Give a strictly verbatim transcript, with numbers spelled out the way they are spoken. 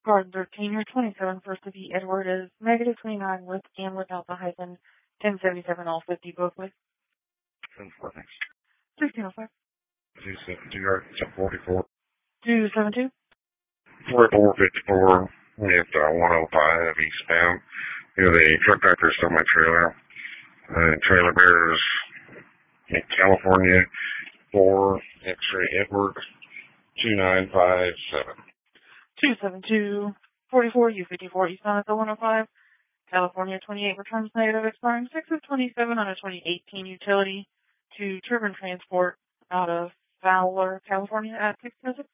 Garden thirteen, your twenty-seven first to be Edward is negative twenty-nine with and without the hyphen, ten seventy-seven all fifty both ways. ten four, thanks. thirteen oh five. two seven two, yard, forty-four. two seven two. forty-four fifty-four, at uh, one oh five eastbound. You know, the truck driver stole my trailer. Uh, trailer bearers in California, four X-ray Edward, two nine five seven. two seven two, forty-four U fifty-four eastbound at the one oh five. California twenty-eight returns negative, expiring six of twenty-seven on a twenty eighteen utility to Turbine Transport out of Fowler, California at six oh six.